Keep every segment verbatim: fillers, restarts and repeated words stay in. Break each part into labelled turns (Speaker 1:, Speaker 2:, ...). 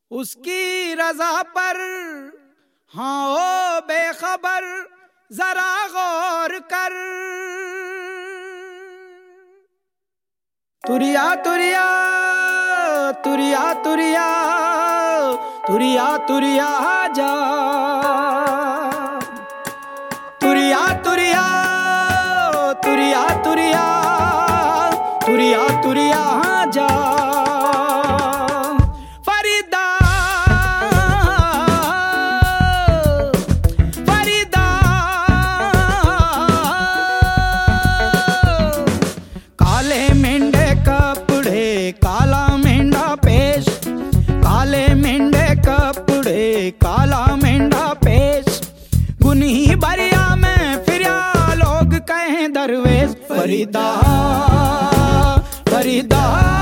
Speaker 1: उसकी रजा पर हाँ ओ बेखबर जरा गौर कर। तुरिया तुरिया तुरिया तुरिया तुरिया तुरिया जा तुरिया तुरिया तुरिया तुरिया तुरिया तुरिया जा फरीदा फरीदा काले मेंढे कपड़े काला मेंढा पेश, काले मेंढे कपड़े काला मेंढा पेश, गुनी बरिया में फिरिया लोग कहें दरवेश। फरीदा फरीदा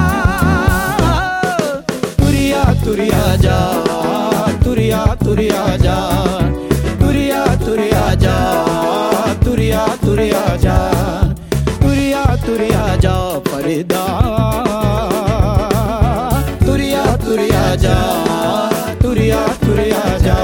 Speaker 1: तुरिया तुरिया जा तुरिया तुरिया जा तुरिया तुरिया जा तुरिया तुरिया जा तुरिया तुरिया जा फरीदा तुरिया तुरिया जा तुरिया तुरिया जा।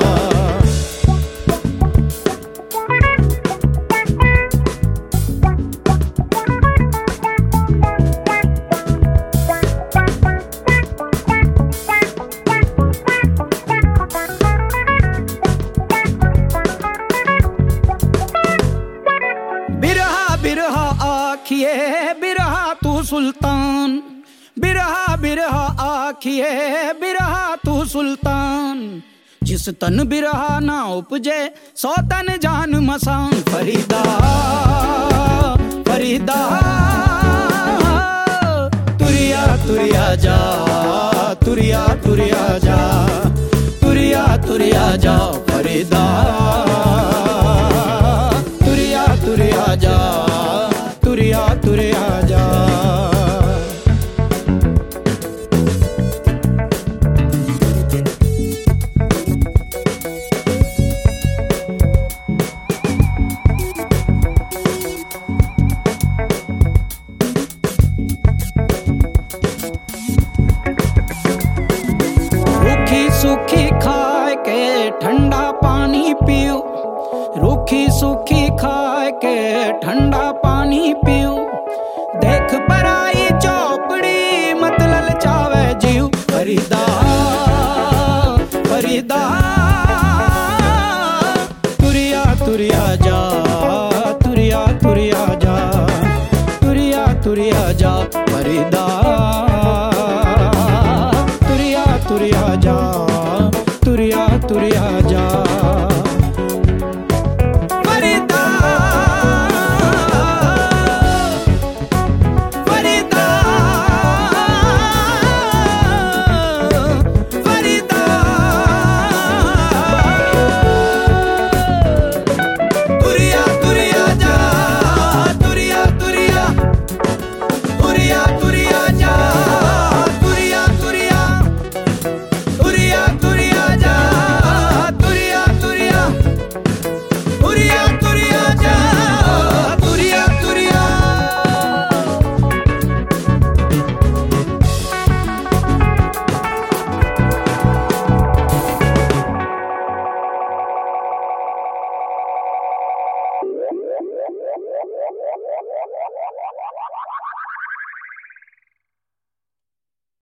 Speaker 1: बिरहा बिरहा आखिए बिरहा तू सुल्तान, बिरहा बिरहा आखिए बिरहा तू सुल्तान, जिस तन बिरहा ना उपजे सौ तन जान मसान। फरीदा फरीदा तुरिया तुरिया जा तुरिया तुरिया जा तुरिया तुरिया जा फरीदा तुरिया तुरिया जा तुरिया तुरिया जा। रूखी सूखी खाए के ठंडा पानी पियो, रूखी सूखी खाए के ठंडा पानी पियो, देख